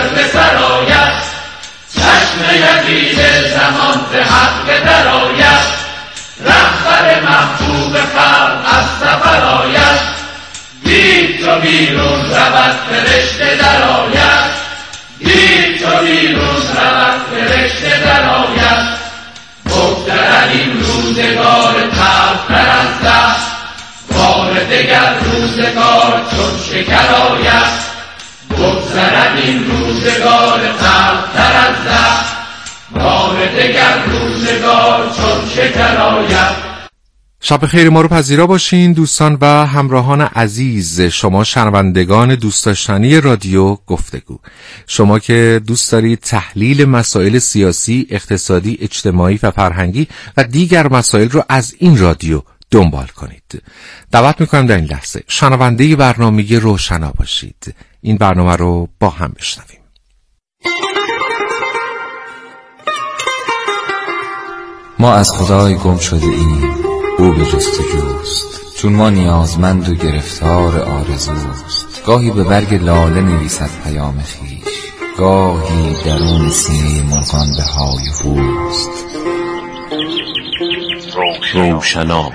به سر آید، چشم یزید زمان به حق در آید، رهبر محبوب خلق از سفر آید، دید چو بیرون رود فرشته در آید، دید چو بیرون رود فرشته در آید. بگذرد این روزگار تلختر از دست، بار دگر روزگار چون شکر آید. بگذرد این روزگار تلختر از دست، بار دگر روزگار چون شکر آید. شب خیر ما رو پذیرا باشین دوستان و همراهان عزیز، شما شنوندگان دوست داشتنی رادیو گفتگو، شما که دوست دارید تحلیل مسائل سیاسی، اقتصادی، اجتماعی و فرهنگی و دیگر مسائل رو از این رادیو دنبال کنید. دعوت میکنم در این لحظه شنونده برنامه روشنا باشید. این برنامه رو با هم بشنویم. ما از خدای گم شده ایم، او به جستجوست، چون ما نیازمند و گرفتار آرزوست. گاهی به برگ لاله نویسد پیام خویش، گاهی درون سینه مرغان به های هوست. روشنا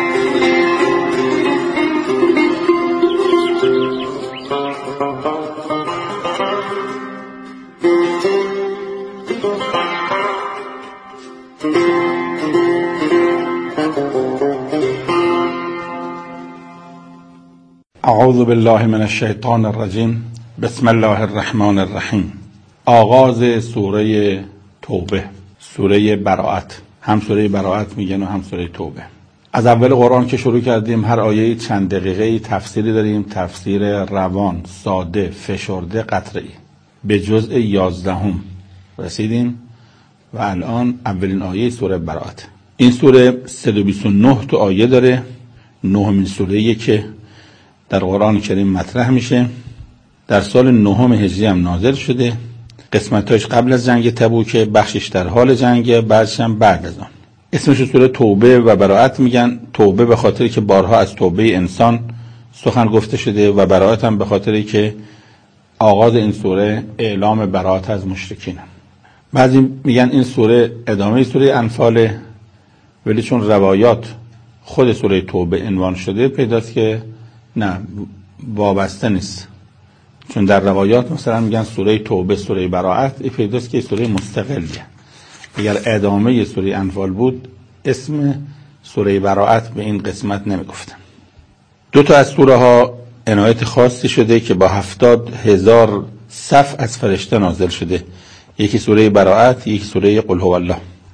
اعوذ بالله من الشیطان الرجیم. بسم الله الرحمن الرحیم. آغاز سوره توبه، سوره براءت. هم سوره براءت میگن و هم سوره توبه. از اول قرآن که شروع کردیم هر آیه چند دقیقه تفسیری داریم، تفسیر روان، ساده، فشرده، قطعی. به جزء 11 رسیدیم و الان اولین آیه سوره براءت. این سوره 129 تا آیه داره، نهمین سوره‌ای که در قرآن کریم مطرح میشه. در سال 9 هجری هم نازل شده. قسمتاش قبل از جنگ تبوک، بخشش در حال جنگ، بعدش هم بعد از آن. اسمش سوره توبه و براءت میگن. توبه به خاطری که بارها از توبه انسان سخن گفته شده و براءت هم به خاطری که آغاز این سوره اعلام براءت از مشرکینه. بعضی میگن این سوره ادامه سوره انفال، ولی چون روایات خود سوره توبه عنوان شده پیداست که نه، وابسته نیست. چون در روایات مثلا میگن سوره توبه، سوره براءت، این پیداست که سوره مستقلیه. اگر ادامه سوره انفال بود اسم سوره براءت به این قسمت نمیگفتن. دو تا از سوره ها عنایت خاصی شده که با 70,000 صف از فرشته نازل شده. یکی سوره براءت، یکی سوره قل هو الله.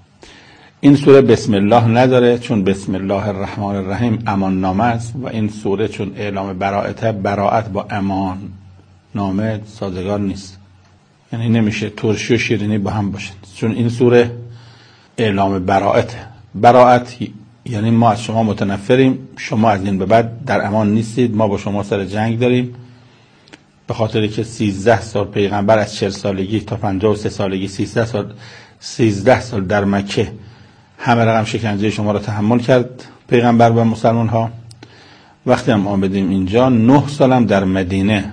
این سوره بسم الله نداره، چون بسم الله الرحمن الرحیم امان نامه است و این سوره چون اعلام براءت با امان نامه سازگار نیست. یعنی نمیشه ترشی و شیرینی با هم باشن، چون این سوره اعلام براءت یعنی ما از شما متنفریم، شما از این به بعد در امان نیستید، ما با شما سر جنگ داریم. به خاطری که 13 سال پیغمبر از 40 سالگی تا 53 سالگی 13 سال در مکه همه رقم شکنجه شما را تحمل کرد پیغمبر و مسلمان ها. وقتی هم آمدیم اینجا 9 سالم در مدینه،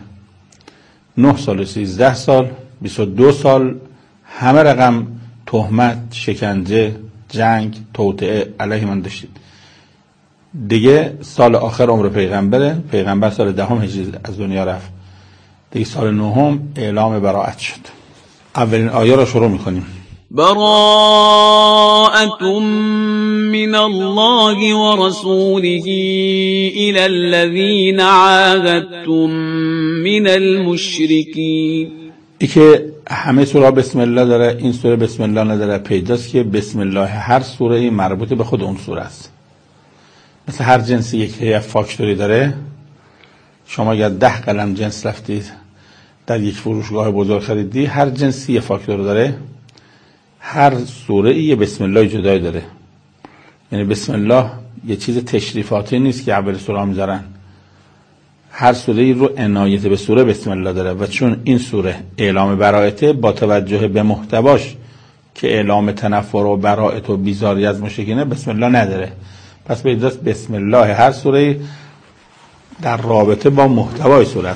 9 سال و 13 سال 22 سال همه رقم تهمت، شکنجه، جنگ، توطئه علیه من داشتید. دیگه سال آخر عمر پیغمبر سال 10 هجری از دنیا رفت. دیگه سال 9 اعلام براءت شد. اولین آیه را شروع میکنیم. براءة من الله ورسوله إلى الذين عاهدتم من المشركين. ای که همه سوره بسم الله داره، این سوره بسم الله نداره. پیداست که بسم الله هر سوره مربوط به خود اون سوره است. مثل هر جنسی یک فاکتوری داره. شما اگر 10 قلم جنس رفتید در یک فروشگاه بزرگ خریدی، هر جنسی فاکتور داره. هر سوره یه بسم الله جدای داره. یعنی بسم الله یه چیز تشریفاتی نیست که اول سوره میذارن. هر سوره رو عنایت به سوره بسم الله داره و چون این سوره اعلام براءت با توجه به محتواش که اعلام تنفر و براءت و بیزاری از مشرکین بسم الله نداره. پس به اجازه بسم الله هر سوره در رابطه با محتوای سوره است.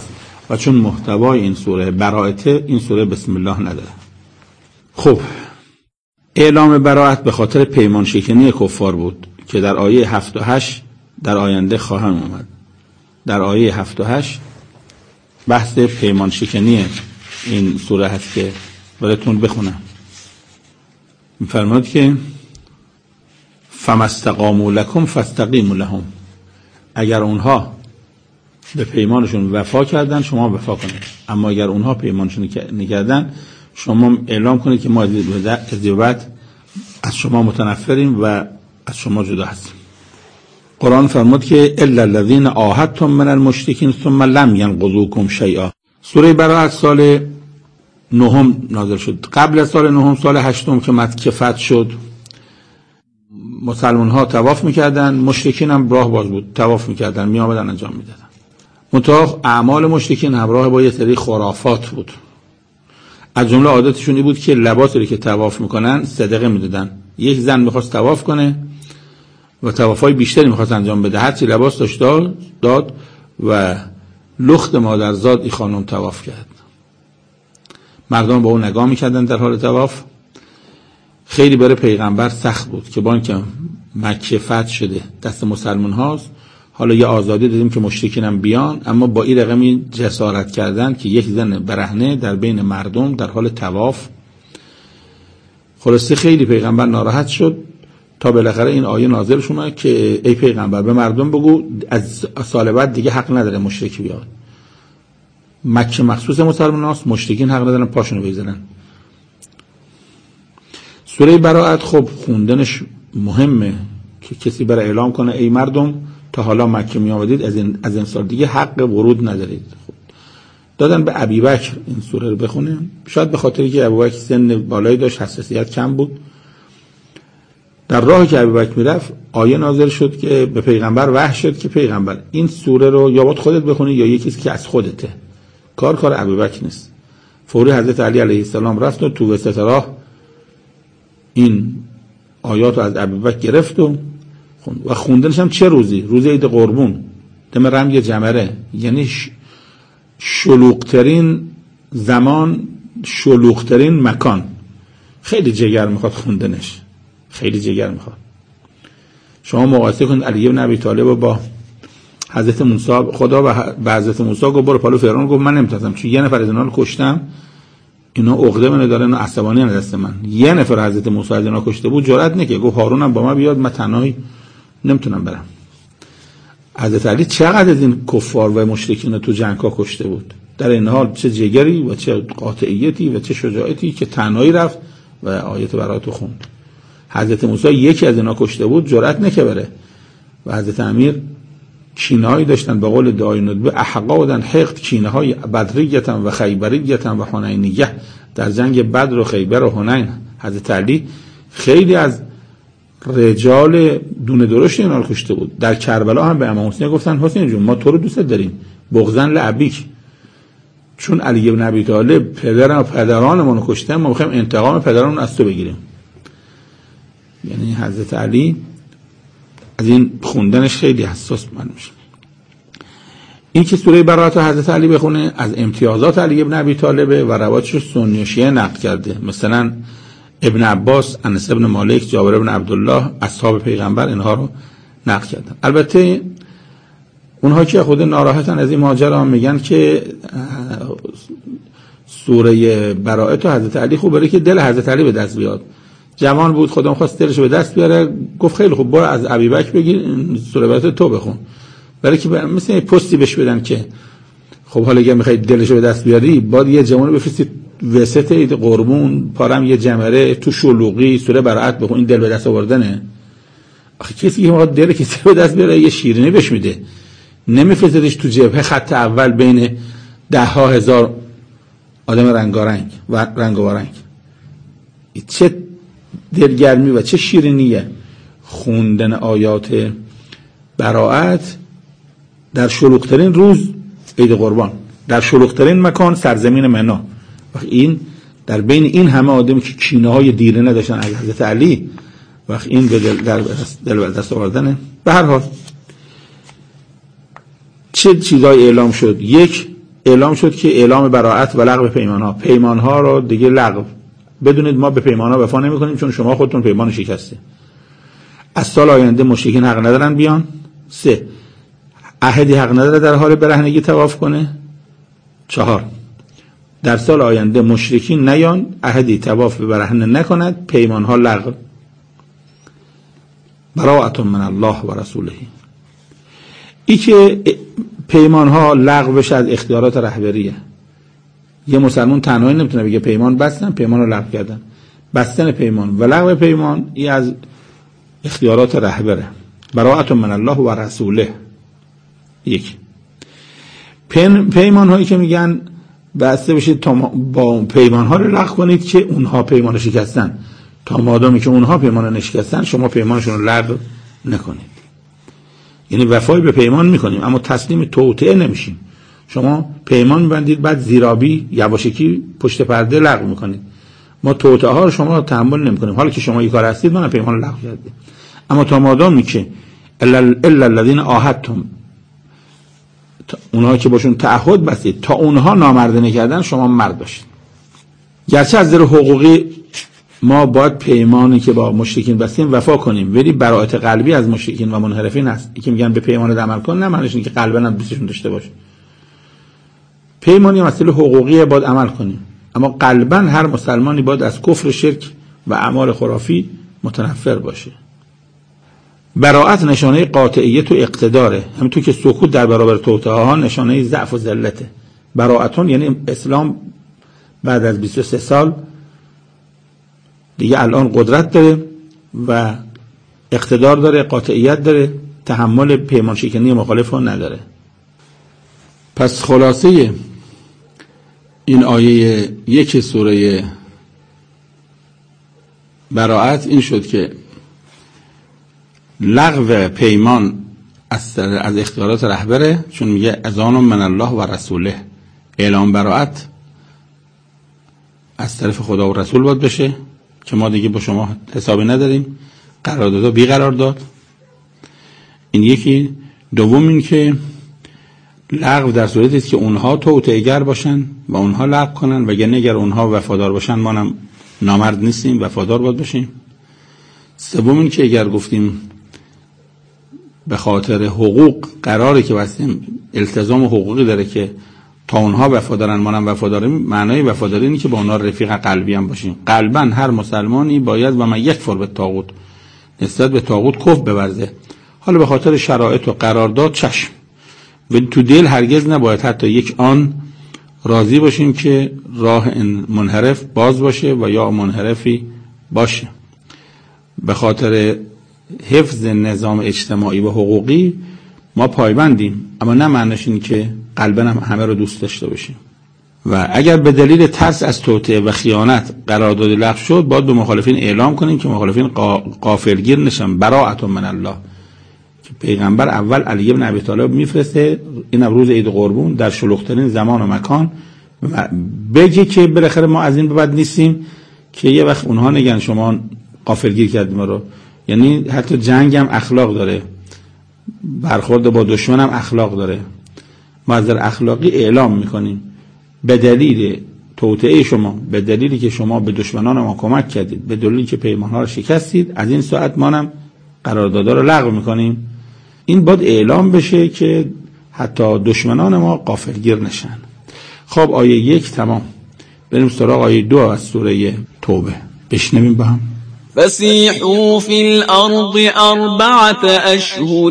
و چون محتوای این سوره براءته، این سوره بسم الله نداره. خب اعلام براءت به خاطر پیمان شکنی کفار بود که در آیه 7 و 8 در آینده خواهم اومد. در آیه 7 و 8 بحث پیمان شکنی این سوره هست که براتون بخونم. می‌فرماد که فما استقاموا لکم فاستقیموا لهم، اگر اونها به پیمانشون وفا کردن شما وفا کنید، اما اگر اونها پیمانشون نکردن شما اعلام کنید که ما از بعد از شما متنفریم و از شما جدا هستیم. قرآن فرمود که الا الذين عاهدتم من المشرکین ثم لم ينقضوكم شیئا. سوره براءت سال 9 نازل شد. قبل از سال 9 سال 8 که مکه فتح شد مسلمان ها طواف میکردن، مشرکین هم راه باز بود، طواف میکردن، میآمدن انجام میدادن. منتها اعمال مشرکین همراه با یه سری خرافات بود. از جمله عادتشون این بود که لباسی که طواف میکنن صدقه میدادن. یک زن میخواست طواف کنه و طوافای بیشتری میخواست انجام بده، هرچی لباس داشت داد و لخت مادرزاد این خانم طواف کرد. مردم با اون نگاه میکردن در حال طواف. خیلی برای پیغمبر سخت بود که با اینکه مکه فتح شده دست مسلمان هاست، حالا یه آزادی دادیم که مشرکین هم بیان، اما با این رقمی جسارت کردن که یک زن برهنه در بین مردم در حال طواف. خلاصه خیلی پیغمبر ناراحت شد تا بالاخره این آیه نازل شد که ای پیغمبر به مردم بگو از سال بعد دیگه حق نداره مشرک بیاد. مکه مخصوص مسلمان هاست، مشرکین حق ندارن پاشونو بگذارن. سوره براءت خب خوندنش مهمه که کسی برای اعلام کنه ای مردم تا حالا مکه می آمدید از این سال دیگه حق ورود ندارید. خب دادن به ابوبکر این سوره رو بخونه، شاید به خاطری که ابوبکر سن بالایی داشت، حساسیت کم بود. در راهی که ابوبکر میرفت آیه نازل شد که به پیغمبر وحی شد که پیغمبر این سوره رو یا باید خودت بخونی یا یکی که از خودته، کار ابوبکر نیست. فوری حضرت علی علیه السلام رفت و تو وسط راه این آیات رو از ابوبکر گرفت و خوندنش هم چه روزی؟ روز عید قربون، دم رمی جمره، یعنی شلوغ‌ترین زمان، شلوغ‌ترین مکان. خیلی جگر میخواد خوندنش، خیلی جگر میخواد. شما مقایسه کنید علی بن ابی طالب با حضرت موسی. خدا به حضرت موسی گفت برو پلو فرعون، گفت من نمیتونم چون یه نفر از اینا رو کشتم، اینا عقده منو داره، اینا عصبانی ان دست من. یه نفر حضرت موسی از اینا کشته بود، جرئت نکرد، گفت هارونم با ما بیاد، من تنهایی نمیتونم برم. حضرت علی چقدر از این کفار و مشرکین تو جنگ‌ها کشته بود، در این حال چه جگری و چه قاطعیتی و چه شجاعتی که تنهایی رفت و آیت براءت خوند. حضرت موسی یکی از اینا کشته بود، جرئت نکرد بره و حضرت امیر کینه‌ای داشتن به قول دعای ندبه احقادن حقد، کینه‌های بدریه و خیبریه و حنینیه، در جنگ بدر و خیبر و حنین. حضرت علی خیلی از رجال دونه درشت اینا رو کشته بود. در کربلا هم به امام حسین گفتن حسین جون ما تو رو دوست داریم، بغضن لعبیک، چون علی بن ابی طالب پدرانمون رو کشته، ما می‌خوایم انتقام پدرانمون از تو بگیریم. یعنی حضرت علی از این خوندنش خیلی حساس من میشه. این که سوره براءت حضرت علی بخونه از امتیازات علی بن ابی طالب و روایتش سنی و شیعه نقل کرده. مثلا ابن عباس، انس بن مالک، جابر بن عبدالله اصحاب پیغمبر اینها رو نقل کردن. البته اونها که خود ناراحتن از این ماجرا میگن که سوره براءت حضرت علی خوب بره که دل حضرت علی به دست بیاد. جوان بود، خدا می‌خواست دلش به دست بیاره، گفت خیلی خوب برو از ابوبکر بگیر سوره براءت تو بخون، برای که مثلا پستی بهش بدن که خب حالا اگه می‌خوای دلش به دست بیاری باید یه جوان بفرستی وسط عید قربون، پارم یه جمره تو شلوغی سوره براءت بخون، این دل به دست آوردنه. آخه کسی که می‌خواد دل کسی به دست بیاره یه شیرینی بهش میده، نمی‌فرستش تو جبهه خط اول بین ده ها هزار آدم رنگارنگ و رنگارنگ. چه دلگرمی و چه شیرینیه خوندن آیات براءت در شلوغ‌ترین روز عید قربان، در شلوغ‌ترین مکان سرزمین منی. این در بین این همه آدمی که کینه‌های دیرینه داشتن از حضرت علی، وقت این به دل دست آوردنه. به هر حال چه چیزای اعلام شد؟ یک، اعلام شد که اعلام براءت و لغو پیمان ها رو دیگه لغو بدونید، ما به پیمان ها وفا نمی کنیم چون شما خودتون پیمان شکسته. از سال آینده مشرکین حق ندارن بیان. 3 عهدی حق نداره در حال برهنگی طواف کنه. 4 در سال آینده مشرکین نیان، عهدی طواف به برهنه نکند، پیمان ها لغو. براءت من الله و رسوله. ای که پیمان ها لغو بشه از اختیارات رهبریه. یه مسلمان تنهایی نمیتونه بگه پیمان بستن، پیمان رو لغو کردن. بستن پیمان و لغو پیمان ای از اختیارات رهبره. براءت من الله و رسوله. 1 پیمان هایی که میگن بسته بشید تا با پیمان ها رو لغو کنید که اونها پیمان رو شکستن، تا مادامی که اونها پیمان رو نشکستن شما پیمانشون رو لغو نکنید. یعنی وفای به پیمان میکنیم اما تسلیم توطئه نمیشیم. شما پیمان میبندید بعد زیرابی یواشکی پشت پرده لغو میکنید. ما توطئه ها رو شما تحمل نمیکنیم. حالا که شما این کار هستید ما پیمان رو لغو کردیم. اما تا مادامی که الا الذین عاهدتم، اونها که باشون تعهد بستید، تا اونها نامردانه کردن شما مرد باشید. گرچه از نظر حقوقی ما باید پیمانی که با مشرکین بستیم وفا کنیم، ولی براءت قلبی از مشرکین و منحرفین هست. که میگن به پیمان عمل کن، نه معنیش اینه که قلبا هم دوستشون داشته باشه. پیمانی مسئله حقوقی باید عمل کنیم، اما قلبا هر مسلمانی باید از کفر، شرک و اعمال خرافی متنفر باشه. براءت نشانه قاطعیت و اقتداره، همونطور که سکوت در برابر توطئه ها نشانه ضعف و ذلته. براءتون یعنی اسلام بعد از 23 سال دیگه الان قدرت داره و اقتدار داره، قاطعیت داره، تحمل پیمان شکنی مخالف ها نداره. پس خلاصه این آیه 1 سوره براءت این شد که لغو پیمان از اختیارات رهبره، چون میگه اذان من الله و رسوله. اعلام براءت از طرف خدا و رسول باید بشه که ما دیگه با شما حسابی نداریم. قرارداد بی قرار داد. این یکی. دوم این که لغو در صورتی است که اونها توطئه‌گر باشن و اونها لغو کنن، وگرنه اگر اونها وفادار باشن ما هم نامرد نیستیم، وفادار باید باشیم. سوم این که اگر گفتیم به خاطر حقوق قراره که بستیم، التزام حقوقی داره که تا اونها وفادارن ما هم وفاداریم، معنای وفاداری اینه که با اونها رفیق قلبی هم باشیم. قلبا هر مسلمانی باید و من یکفر به طاغوت، نسبت به طاغوت کفر بورزه. حالا به خاطر شرایط و قرارداد چشم، ولی تو دل هرگز نباید حتی یک آن راضی باشیم که راه منحرف باز باشه و یا منحرفی باشه. به خاطر حفظ نظام اجتماعی و حقوقی ما پایبندیم، اما نه معنیش این که قلباً هم همه رو دوست داشته باشیم. و اگر به دلیل ترس از توطئه و خیانت قرارداد لغو شد، باید به مخالفین اعلام کنیم که مخالفین غافلگیر نشن. براءت من الله، که پیغمبر اول علی بن ابی طالب میفرسته، این روز عید قربون در شلوغ‌ترین زمان و مکان، بگه که بالاخره ما از این به بعد نیستیم که یه وقت اونها نگن شما غافلگیر کردیم رو. یعنی حتی جنگ هم اخلاق داره، برخورد با دشمن هم اخلاق داره. ما از در اخلاقی اعلام میکنیم به دلیل توطئه شما، به دلیلی که شما به دشمنان ما کمک کردید، به دلیلی که پیمانها رو شکستید، از این ساعت ما هم قراردادها رو لغو میکنیم. این باید اعلام بشه که حتی دشمنان ما غافلگیر نشن. خب آیه 1 تمام. بریم سراغ آیه 2 از سوره توبه. بشنویم با هم. فسيحوا في الأرض 4 أشهر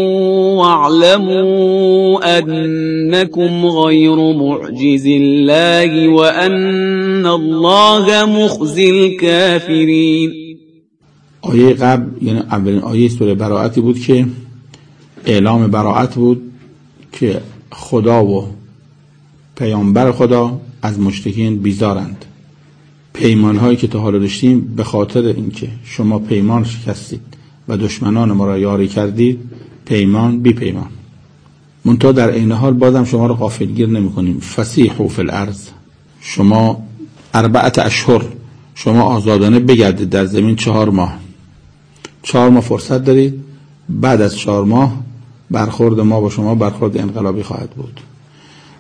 واعلموا أنكم غير معجز الله وأن الله مخزي الكافرين. آیه قبل یعنی اولین آیه سوره براءتی بود که اعلام براءت بود که خدا و پیامبر خدا از مشرکین بیزارند. پیمان هایی که تا حالا داشتیم به خاطر اینکه شما پیمان شکستید و دشمنان ما را یاری کردید، پیمان بی پیمان. منتها در این حال بازم شما را غافلگیر نمی کنیم. فسیحوا فی الارض، شما 4 اشهر شما آزادانه بگردید در زمین 4 ماه. 4 ماه فرصت دارید. بعد از 4 ماه برخورد ما با شما برخورد انقلابی خواهد بود.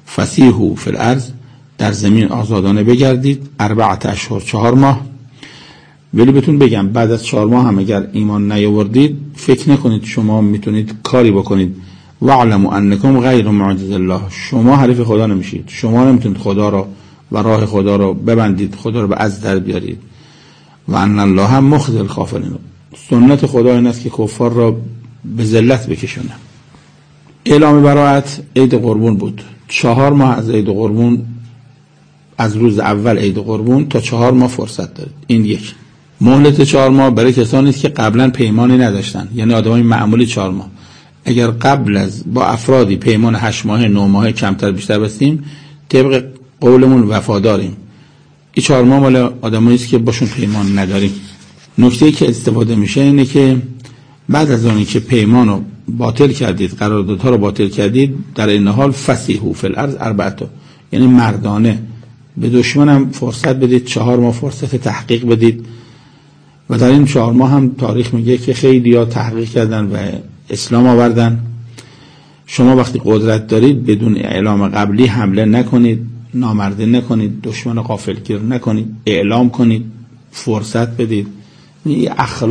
فسیحوا فی الارض، در زمین آزادانه بگردید، 4 اشهر 4 ماه. ولی بهتون بگم بعد از 4 ماه هم اگر ایمان نیاوردید فکر نکنید شما میتونید کاری بکنید. واعلموا انکم غیر معجز الله، شما حریف خدا نمیشید، شما نمیتونید خدا را و راه خدا را ببندید، خدا را به از در بیارید. و ان الله مخزی الکافرین، سنت خدا این است که کفار را به ذلت بکشونه. اعلام براءت عید قربون بود. 4 ماه از عید قربون، از روز اول عید قربون تا 4 ماه فرصت دارید. این یک. مهلت 4 ماه برای کسانی است که قبلا پیمانی نداشتن، یعنی آدمای معمولی 4 ماه. اگر قبل از با افرادی پیمان 8 ماه 9 ماه کمتر بیشتر بستیم، طبق قولمون وفاداریم. این 4 ماه مال آدمایی است که باشون پیمان نداریم. نکته‌ای که استفاده میشه اینه که بعد از اونی که پیمان رو باطل کردید، قراردادها رو باطل کردید، در این حال فسیحوا فی الارض 4، یعنی مردانه به دشمنم فرصت بدید، 4 ماه فرصت تحقیق بدید. و در این 4 ماه هم تاریخ میگه که خیلی‌ها تحقیق کردن و اسلام آوردن. شما وقتی قدرت دارید بدون اعلام قبلی حمله نکنید، نامردی نکنید، دشمن غافلگیر نکنید، اعلام کنید، فرصت بدید. این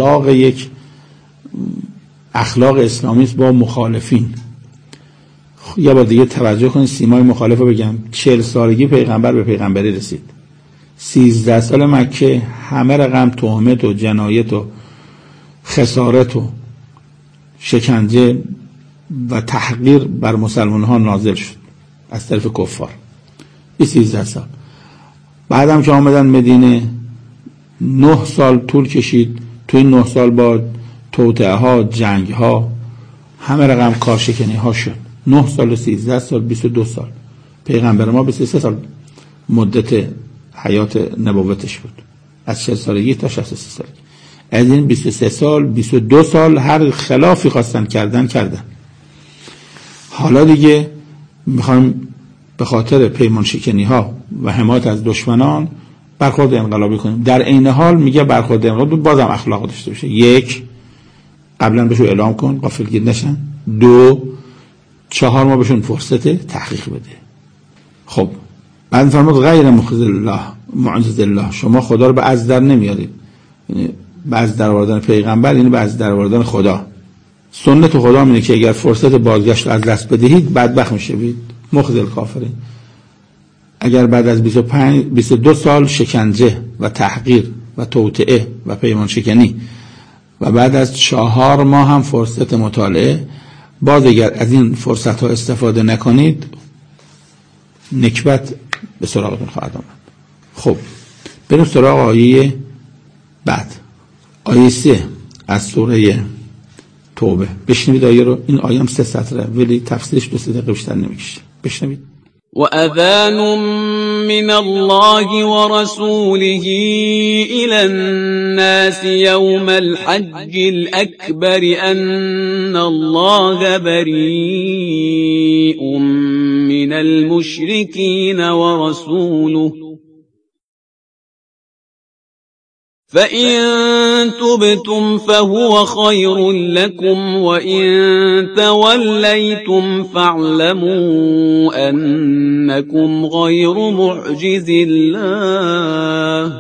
اخلاق اسلامی است با مخالفین. یه بار دیگه توجه کنید، سیمای مخالف رو بگم. 40 سالگی پیغمبر به پیغمبری رسید. 13 سال مکه همه رقم تهمت و جنایت و خسارت و شکنجه و تحقیر بر مسلمان ها نازل شد از طرف کفار. 13 سال بعدم که آمدن مدینه 9 سال طول کشید. توی این 9 سال با توطئه ها، جنگ ها، همه رقم کارشکنی ها شد. 9 سال و 13 سال 22 سال. پیغمبر ما 23 سال مدت حیات نبوتش بود، از 40 سالگی تا 63 سالگی. از این 23 سال 22 سال هر خلافی خواستن کردن. حالا دیگه میخوایم به خاطر پیمان شکنی ها و حمایت از دشمنان برخورد انقلابی کنیم. در عین حال میگه برخورد انقلابی بازم اخلاق داشته باشه. 1 قبلا بهشون اعلام کن غافلگیر نشن. 2 4 ماه بهشون فرصت تحقیق بده. خب بعد فرمود غیر مخزی الله معجز الله، شما خدا رو به از در نمیارید. یعنی به از در آوردن پیغمبر یعنی به از در آوردن خدا. سنت خدا اینه که اگر فرصت بازگشت از دست بدهید بدبخت میشید. مخزی الکافرین. اگر بعد از 22 سال شکنجه و تحقیر و توطئه و پیمان شکنی و بعد از 4 ماه هم فرصت مطالعه، باز اگر از این فرصت ها استفاده نکنید نکبت به سراغتون خواهد آمد. خب بریم سراغ آیه بعد، آیه 3 از سوره توبه. بشنوید آیه رو. این آیه هم 3 سطره ولی تفسیرش 2 دقیقه بیشتر نمیکشه. بشنوید. وأذان من الله ورسوله إلى الناس يوم الحج الأكبر أن الله بريء من المشركين ورسوله فإن تبتم فهو خير لكم وإن توليتم فاعلموا أنكم غير معجز الله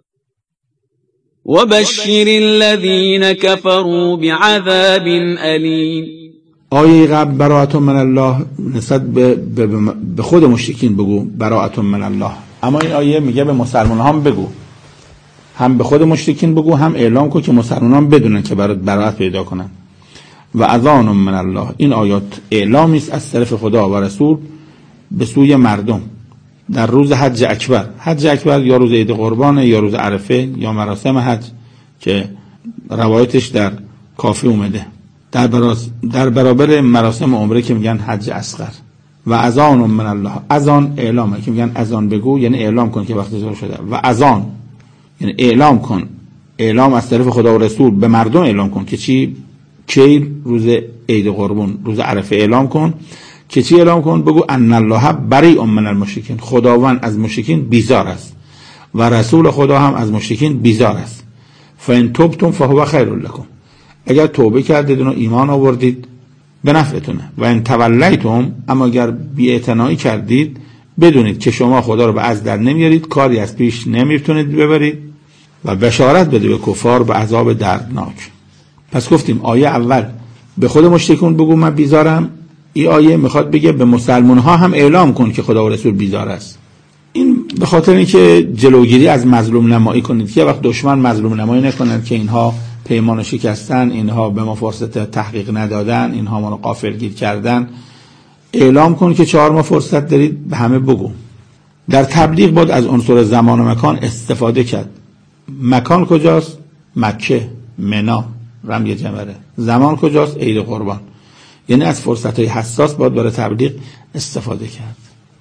وبشر الذين كفروا بعذاب أليم. آیه قبل براءة من الله نسبت به خود مشرکین بگو براءة من الله، اما این آیه میگه به مسلمان هم بگو، هم به خود مشرکین بگو هم اعلام کن که مسلمانان بدونن که برات براءت پیدا کنن. و اذان من الله، این آیات اعلامی است از طرف خدا و رسول به سوی مردم در روز حج اکبر. حج اکبر یا روز عید قربان یا روز عرفه یا مراسم حج که روایتش در کافی اومده، در برابر مراسم عمره که میگن حج اصغر. و اذان من الله، اذان اعلامه که میگن اذان بگو، یعنی اعلام کن که وقت ظهر شده. و اذان یعنی اعلام کن، اعلام از طرف خدا و رسول به مردم اعلام کن که چی؟ کی؟ روز عید قربان، روز عرفه اعلام کن که چی اعلام کن؟ بگو ان الله بریء من المشرکین، خداوند از مشرکین بیزار است و رسول خدا هم از مشرکین بیزار است. فان تبتم فهو خیر لکم، اگر توبه کردید و ایمان آوردید به نفعتونه. و ان تولیتم، اما اگر بی‌اعتنایی کردید بدونید که شما خدا رو به عز در نمیارید، کاری از پیش نمیتونید ببرید و بشارت بده به کفار به عذاب دردناک. پس گفتیم آیه اول به خود مشرکون بگو من بیزارم، این آیه میخواد بگه به مسلمان ها هم اعلام کن که خدا و رسول بیزار است. این به خاطر اینکه جلوگیری از مظلوم نمایی کنید که وقت دشمن مظلوم نمایی نکنند که اینها پیمان شکستن، اینها به ما فرصت تحقیق ندادن، اینها ما رو غافلگیر کردن. اعلام کن که 4 ماه فرصت دارید، به همه بگو. در تبلیغ باید از عنصر زمان و مکان استفاده کرد. مکان کجاست؟ مکه، منا، رمی جمره. زمان کجاست؟ عید قربان. یعنی از فرصت‌های حساس باید برای تبلیغ استفاده کرد.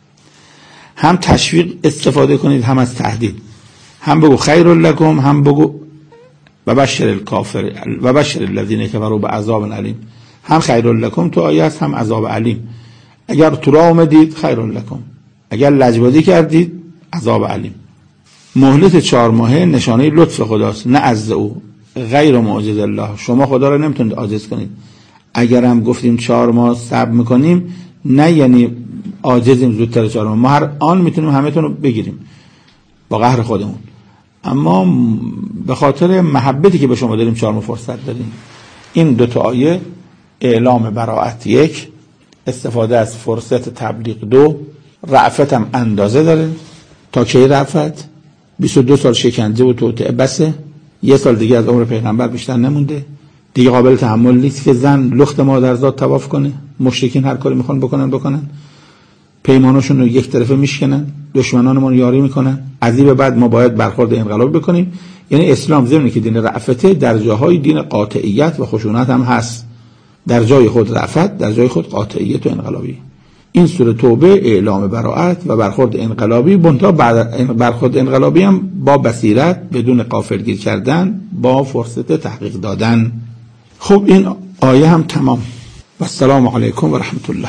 هم تشویق استفاده کنید، هم از تهدید. هم بگو خیر لکم، هم بگو و بشر الکافر و بشر الذین کفروا بعذاب علیم. هم خیر لکم تو آیه است، هم عذاب علیم. اگر تو راه اومدید خیر لکم، اگر لجبازی کردید عذاب علیم. مهلت 4 ماهه نشانه لطف خداست، نه عز او، غیر معجز الله. شما خدا رو نمیتونید عاجز کنید. اگر هم گفتیم 4 ماه صبر میکنیم، نه یعنی عاجزیم زودتر 4 ماه. ما هر آن میتونیم همه‌تون رو بگیریم با قهر خودمون، اما به خاطر محبتی که به شما داریم 4 ماه فرصت داریم. این 2 آیه اعلام براءت 1، استفاده از فرصت تبلیغ 2، رأفت هم اندازه داره. تا کی رأفت؟ 22 سال شکنجه و توطئه بسه. 1 سال دیگه از عمر پیغمبر بیشتر نمونده دیگه. قابل تحمل نیست که زن لخت مادرزاد طواف کنه. مشرکین هر کاری میخوان بکنن، پیماناشون رو یک طرفه میشکنن، دشمنانمون یاری میکنن. از این به بعد ما باید برخورد انقلاب بکنیم. یعنی اسلام ضمن که دین رأفته، در جاهای دین قاطعیت و خشونت هم هست. در جای خود رأفت، در جای خود قاطعیت و انقلابی. این سوره توبه اعلام براءت و برخورد انقلابی، منتها برخورد انقلابی هم با بصیرت، بدون غافلگیر کردن، با فرصت تحقیق دادن. خب این آیه هم تمام. و السلام علیکم و رحمت الله.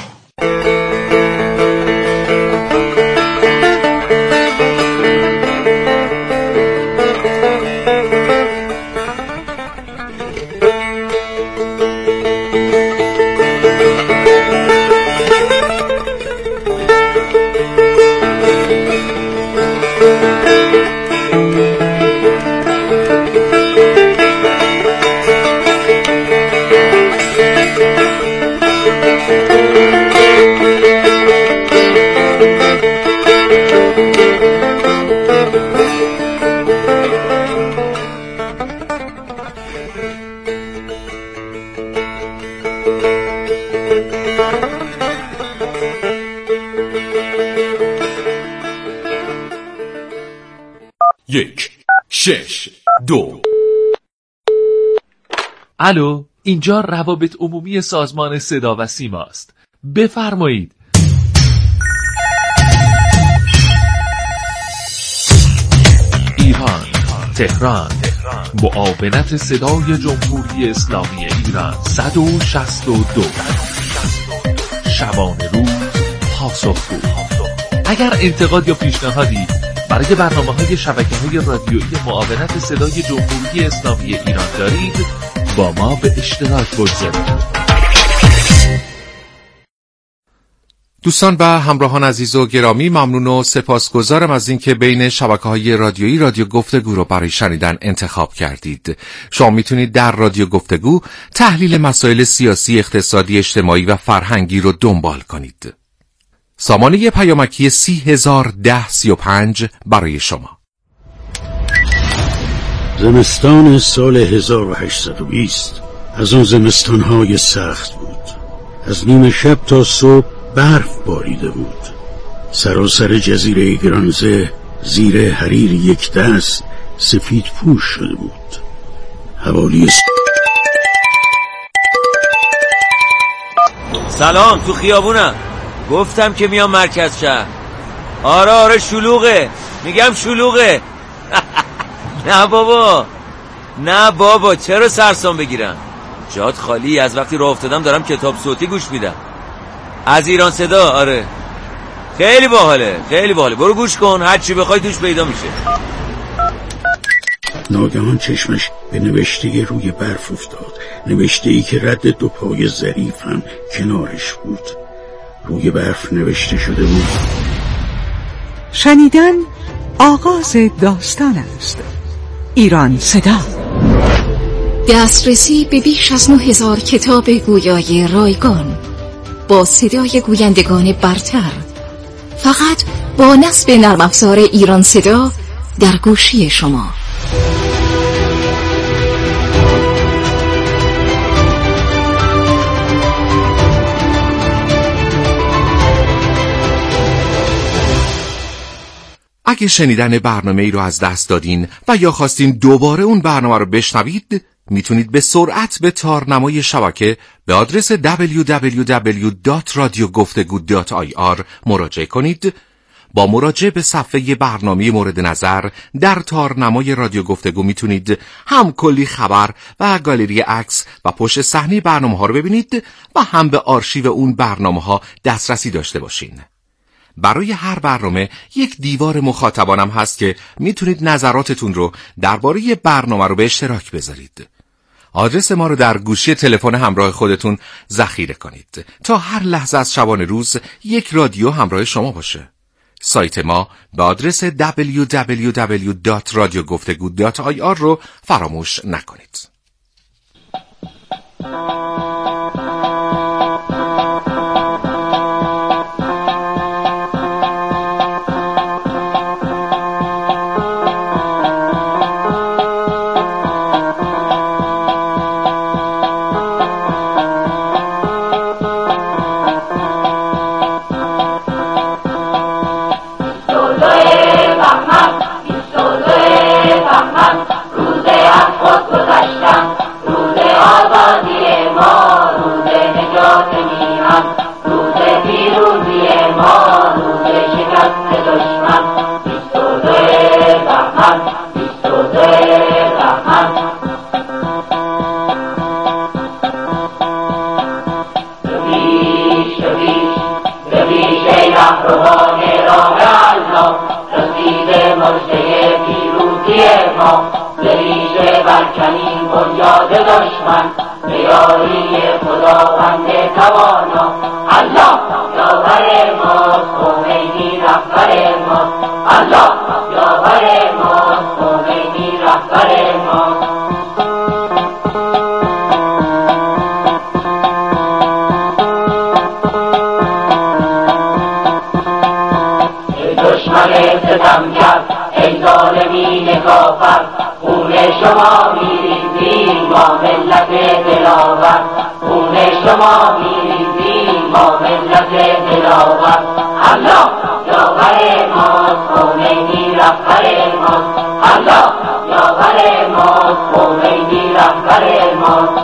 یک 6 2. الو، اینجا روابط عمومی سازمان صدا و سیما است. بفرمایید. ایران، تهران، معاونت صدای جمهوری اسلامی ایران 162. شبانه روز پاسخگو. اگر انتقاد یا پیشنهادی برای برنامه‌های شبکه‌های رادیویی معاونت صدای جمهوری اسلامی ایران دارید، با ما به اشتراک بگذارید. دوستان و همراهان عزیز و گرامی، ممنون و سپاسگزارم از اینکه بین شبکه‌های رادیویی رادیو گفتگو رو برای شنیدن انتخاب کردید. شما میتونید در رادیو گفتگو تحلیل مسائل سیاسی، اقتصادی، اجتماعی و فرهنگی رو دنبال کنید. سامانه پیامکی 301035 برای شما. زمستان سال 1820 از اون زمستان‌های سخت بود. از نیمه شب تا صبح برف باریده بود. سراسر جزیره گرانزه زیر حریر یک دست سفید پوش شده بود. حوالی سلام، تو خیابونم. گفتم که میام مرکز شهر. آره شلوغه، میگم شلوغه. نه بابا چرا سرسام بگیرم؟ جات خالی. از وقتی راه افتادم دارم کتاب صوتی گوش میدم از ایران صدا. آره خیلی باحاله. برو گوش کن، هر چی بخوای توش پیدا میشه. ناگهان چشمش به نوشته روی برف افتاد. نوشته ای که رد 2 پای ظریف هم کنارش بود. روی برف نوشته شده بود: شنیدن آغاز داستان است. ایران صدا. دسترسی به بیش از 9000 کتاب گویای رایگان با صدای گویندگان برتر، فقط با نصب نرم افزار ایران صدا در گوشی شما. اگه شنیدن برنامه ای رو از دست دادین و یا خواستین دوباره اون برنامه رو بشنوید، میتونید به سرعت به تارنمای شبکه به آدرس www.radiogoftegu.ir مراجعه کنید. با مراجعه به صفحه برنامه مورد نظر در تارنمای رادیو گفتگو میتونید هم کلی خبر و گالری عکس و پشت صحنه برنامه‌ها رو ببینید و هم به آرشیو اون برنامه‌ها دسترسی داشته باشین. برای هر برنامه یک دیوار مخاطبانم هست که میتونید نظراتتون رو درباره برنامه رو به اشتراک بذارید. آدرس ما رو در گوشی تلفن همراه خودتون ذخیره کنید تا هر لحظه از شبانه روز یک رادیو همراه شما باشه. سایت ما به آدرس www.radiogoftegu.ir رو فراموش نکنید. ای ظالمین کافر، خون شما میریزیم ما ملت دلاور، خون شما میریزیم ما ملت دلاور. الله یاور ماست، خمینی رهبر ماست، الله یاور ماست، خمینی رهبر ماست.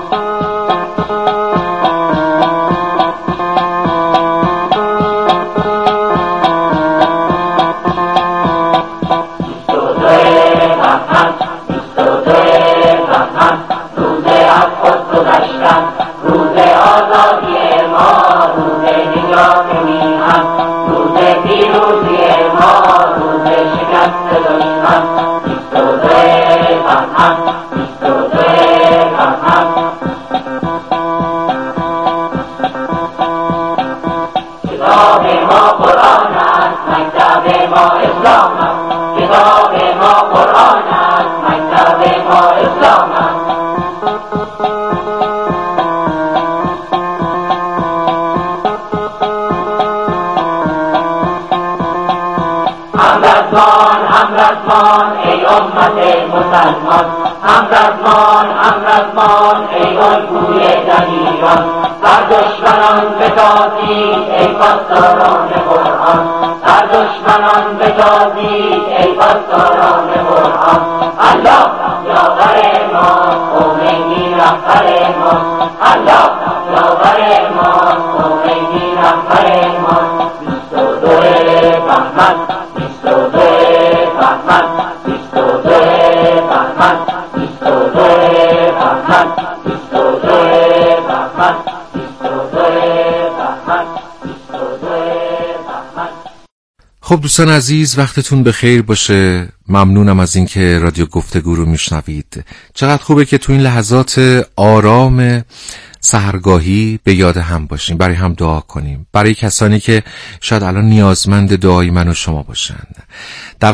همرزمان ای امت مسلمان، همرزمان ای الگوی دلیران، بر دشمنان بتازید ای پاسداران قرآن، بر دشمنان بتازید ای پاسداران قرآن. الله یاور ماست، خمینی رهبر ماست، الله یاور ماست، خمینی رهبر ماست. 22 بهمن، 22 بهمن، 22 بهمن، 22 بهمن، 22 بهمن، 22 بهمن، 22 بهمن. خب دوستان عزیز، وقتتون بخیر باشه. ممنونم از اینکه رادیو گفتگو رو میشنوید. چقدر خوبه که تو این لحظات آرام سحرگاهی به یاد هم باشیم، برای هم دعا کنیم، برای کسانی که شاید الان نیازمند دعای من و شما باشن. در